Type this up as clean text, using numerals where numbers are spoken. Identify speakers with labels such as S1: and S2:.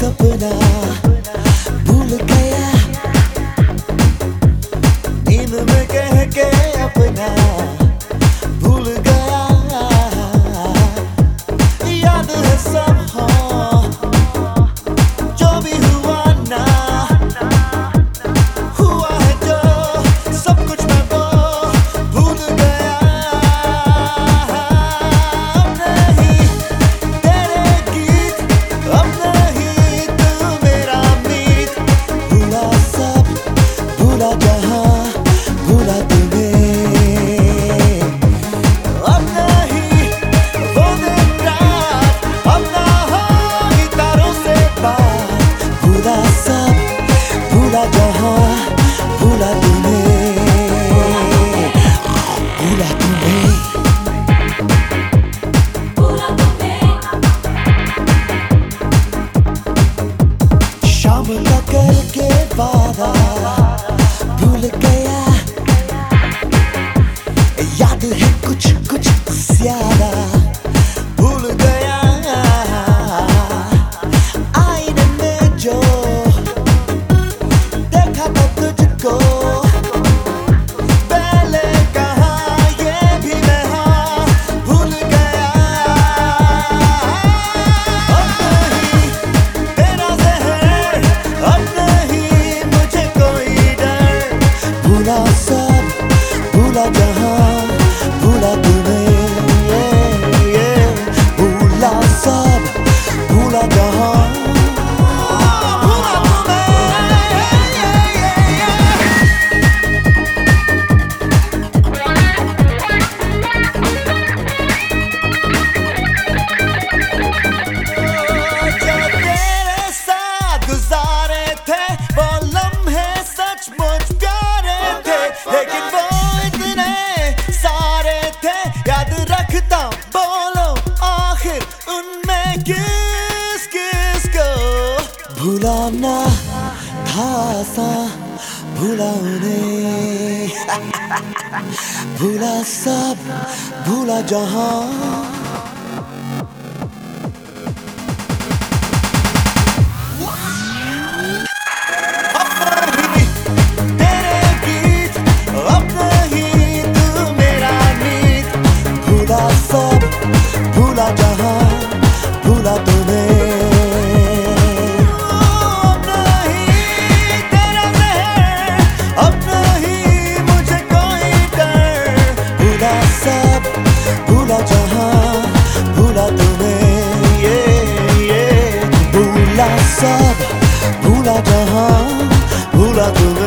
S1: अपना भूल गया, नींद में कह के अपना भूल गया। याद है सब हाँ, जो भी हुआ ना हुआ है, जो सब कुछ मैं वो भूल गया। अब नहीं तेरे गीत, अब नहीं तू मेरा मीत, भूला सब भूला जहां भूला तुम्हें। अब नहीं वो दिन रात, अब ना हो गिटारों से बात, भूला सब भूला जहां भूला तुम्हें, भूला तुम्हें,
S2: भूला तुम्हें।
S1: शाम का करके वादा भूल गया। याद है कुछ कुछ ज्यादा भूल गया। आईने में जो देखा था तुझको, पहले कहा ये भी मैं हाँ भूल गया। अब नहीं तेरा ज़हर, अब नहीं मुझे कोई डर, भूला सब भूला जहां भूला तुम्हें, भूला सब भूला जहां भूला तुम्हें। जो तेरे साथ गुजारे थे वो लम्हे सचमुच प्यारे थे, लेकिन वो इतने सारे थे याद रखता बोलो आखिर उनमें किस किस को। भूला ना था आसान, भूला उन्हें भूला सब भूला जहां। तेरे गीत, अब नहीं तू मेरा मीत, भूला सब भूला जहां भूला तुम्हें। अब नहीं तेरा ज़हर, अब नहीं मुझे कोई डर, भूला सब भूला जहां भूला तुम्हें, भूला सब भूला जहां भूला तुम्हें।